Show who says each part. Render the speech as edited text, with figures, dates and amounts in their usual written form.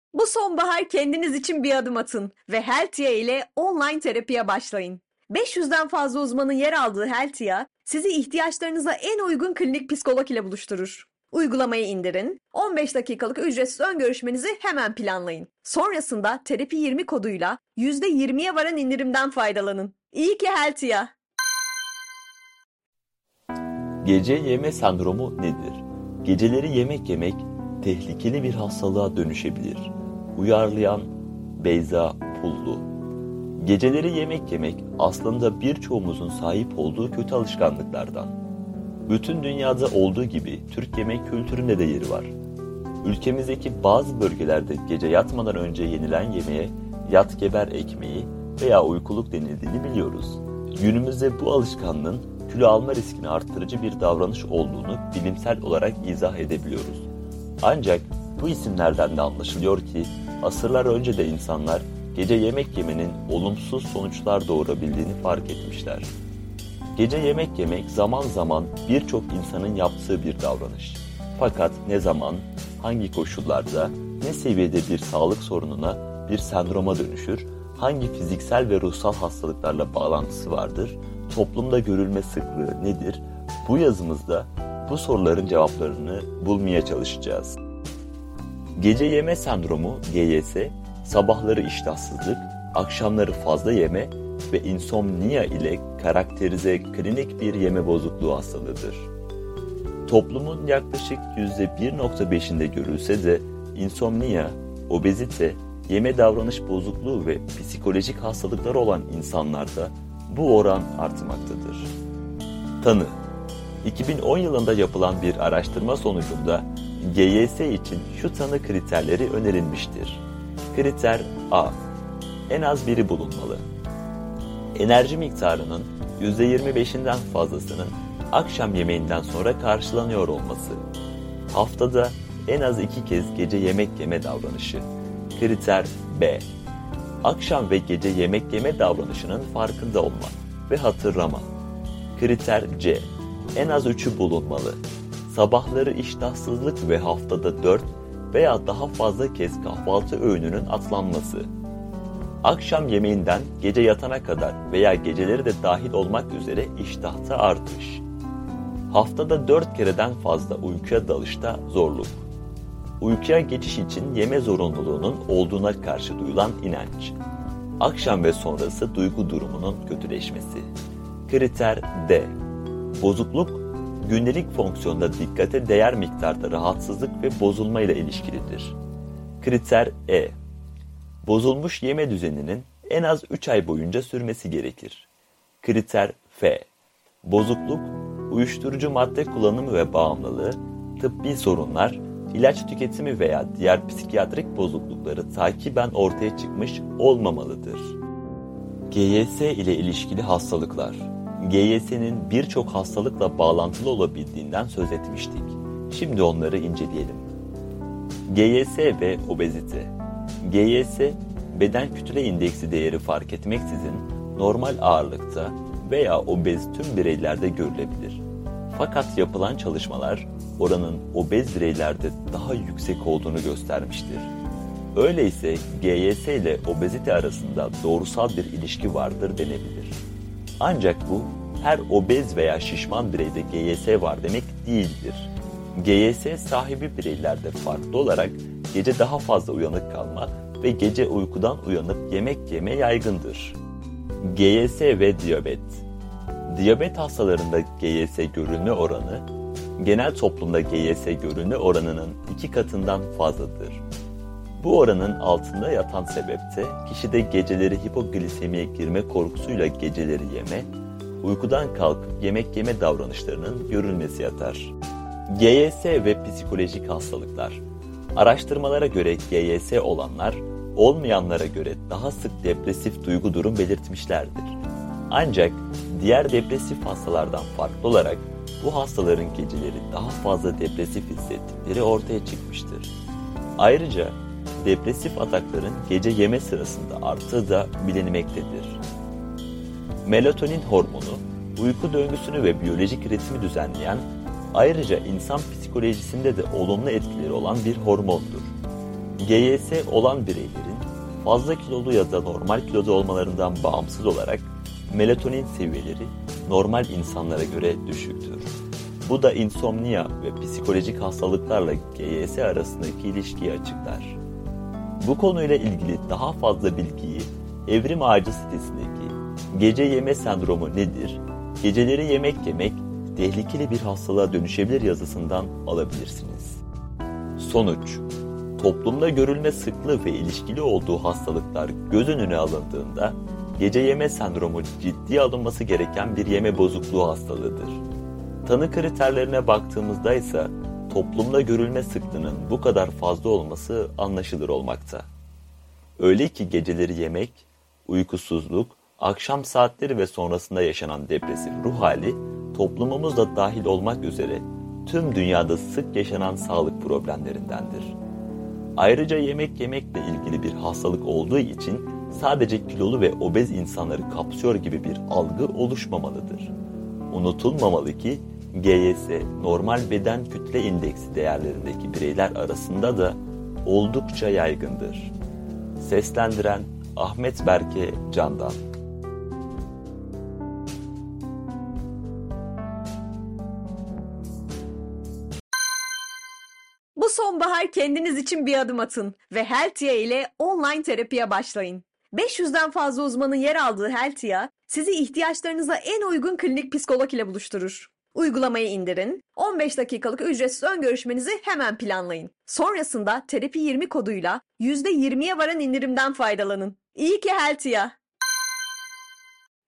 Speaker 1: Bu sonbahar kendiniz için bir adım atın ve Heltia ile online terapiye başlayın. 500'den fazla uzmanın yer aldığı Heltia, sizi ihtiyaçlarınıza en uygun klinik psikolog ile buluşturur. Uygulamayı indirin, 15 dakikalık ücretsiz ön görüşmenizi hemen planlayın. Sonrasında Terapi 20 koduyla %20'ye varan indirimden faydalanın. İyi ki Heltia!
Speaker 2: Gece yeme sendromu nedir? Geceleri yemek yemek tehlikeli bir hastalığa dönüşebilir. Uyarlayan Beyza Pullu. Geceleri yemek yemek aslında birçoğumuzun sahip olduğu kötü alışkanlıklardan. Bütün dünyada olduğu gibi Türk yemek kültüründe de yeri var. Ülkemizdeki bazı bölgelerde gece yatmadan önce yenilen yemeğe yat geber ekmeği veya uykuluk denildiğini biliyoruz. Günümüzde bu alışkanlığın kilo alma riskini arttırıcı bir davranış olduğunu bilimsel olarak izah edebiliyoruz. Ancak bu isimlerden de anlaşılıyor ki asırlar önce de insanlar gece yemek yemenin olumsuz sonuçlar doğurabildiğini fark etmişler. Gece yemek yemek zaman zaman birçok insanın yaptığı bir davranış. Fakat ne zaman, hangi koşullarda, ne seviyede bir sağlık sorununa, bir sendroma dönüşür, hangi fiziksel ve ruhsal hastalıklarla bağlantısı vardır, toplumda görülme sıklığı nedir? Bu yazımızda bu soruların cevaplarını bulmaya çalışacağız. Gece yeme sendromu GYS, sabahları iştahsızlık, akşamları fazla yeme ve insomnia ile karakterize klinik bir yeme bozukluğu hastalığıdır. Toplumun yaklaşık %1.5'inde görülse de insomnia, obezite, yeme davranış bozukluğu ve psikolojik hastalıklar olan insanlarda bu oran artmaktadır. Tanı 2010 yılında yapılan bir araştırma sonucunda GYS için şu tanı kriterleri önerilmiştir. Kriter A. En az biri bulunmalı. Enerji miktarının %25'inden fazlasının akşam yemeğinden sonra karşılanıyor olması. Haftada en az 2 kez gece yemek yeme davranışı. Kriter B. Akşam ve gece yemek yeme davranışının farkında olma ve hatırlama. Kriter C. En az 3'ü bulunmalı. Sabahları iştahsızlık ve haftada 4 veya daha fazla kez kahvaltı öğününün atlanması. Akşam yemeğinden gece yatana kadar veya geceleri de dahil olmak üzere iştahta artış. Haftada 4 kereden fazla uykuya dalışta zorluk. Uykuya geçiş için yeme zorunluluğunun olduğuna karşı duyulan inanç. Akşam ve sonrası duygu durumunun kötüleşmesi. Kriter D. Bozukluk, gündelik fonksiyonda dikkate değer miktarda rahatsızlık ve bozulma ile ilişkilidir. Kriter E. Bozulmuş yeme düzeninin en az 3 ay boyunca sürmesi gerekir. Kriter F. Bozukluk, uyuşturucu madde kullanımı ve bağımlılığı, tıbbi sorunlar, ilaç tüketimi veya diğer psikiyatrik bozuklukları takiben ortaya çıkmış olmamalıdır. GYS ile ilişkili hastalıklar. GYS'nin birçok hastalıkla bağlantılı olabildiğinden söz etmiştik. Şimdi onları inceleyelim. GYS ve obezite. GYS, beden kütle indeksi değeri fark etmeksizin normal ağırlıkta veya obez tüm bireylerde görülebilir. Fakat yapılan çalışmalar oranın obez bireylerde daha yüksek olduğunu göstermiştir. Öyleyse GYS ile obezite arasında doğrusal bir ilişki vardır denebilir. Ancak bu her obez veya şişman bireyde GYS var demek değildir. GYS sahibi bireylerde farklı olarak gece daha fazla uyanık kalma ve gece uykudan uyanıp yemek yeme yaygındır. GYS ve diyabet. Diyabet hastalarında GYS görülme oranı, genel toplumda GYS görülme oranının 2 katından fazladır. Bu oranın altında yatan sebep de kişide geceleri hipoglisemiye girme korkusuyla geceleri yeme, uykudan kalkıp yemek yeme davranışlarının görülmesi yatar. GYS ve psikolojik hastalıklar. Araştırmalara göre GYS olanlar, olmayanlara göre daha sık depresif duygu durum belirtmişlerdir. Ancak diğer depresif hastalardan farklı olarak bu hastaların geceleri daha fazla depresif hissettikleri ortaya çıkmıştır. Ayrıca depresif atakların gece yeme sırasında arttığı da bilinmektedir. Melatonin hormonu, uyku döngüsünü ve biyolojik ritmi düzenleyen, ayrıca insan psikolojisinde de olumlu etkileri olan bir hormondur. GYS olan bireylerin fazla kilolu ya da normal kiloda olmalarından bağımsız olarak melatonin seviyeleri normal insanlara göre düşüktür. Bu da insomnia ve psikolojik hastalıklarla GYS arasındaki ilişkiyi açıklar. Bu konuyla ilgili daha fazla bilgiyi Evrim Ağacı sitesindeki gece yeme sendromu nedir, geceleri yemek yemek tehlikeli bir hastalığa dönüşebilir yazısından alabilirsiniz. Sonuç: toplumda görülme sıklığı ve ilişkili olduğu hastalıklar göz önüne alındığında gece yeme sendromu ciddiye alınması gereken bir yeme bozukluğu hastalığıdır. Tanı kriterlerine baktığımızda ise toplumda görülme sıklığının bu kadar fazla olması anlaşılır olmakta. Öyle ki geceleri yemek, uykusuzluk, akşam saatleri ve sonrasında yaşanan depresif ruh hali toplumumuzda dahil olmak üzere tüm dünyada sık yaşanan sağlık problemlerindendir. Ayrıca yemek yemekle ilgili bir hastalık olduğu için sadece kilolu ve obez insanları kapsıyor gibi bir algı oluşmamalıdır. Unutulmamalı ki GYS normal beden kütle indeksi değerlerindeki bireyler arasında da oldukça yaygındır. Seslendiren Ahmet Berke Candan.
Speaker 1: Bu sonbahar kendiniz için bir adım atın ve Heltia ile online terapiye başlayın. 500'den fazla uzmanın yer aldığı Heltia, sizi ihtiyaçlarınıza en uygun klinik psikolog ile buluşturur. Uygulamayı indirin, 15 dakikalık ücretsiz ön görüşmenizi hemen planlayın. Sonrasında terapi 20 koduyla %20'ye varan indirimden faydalanın. İyi ki Heltia!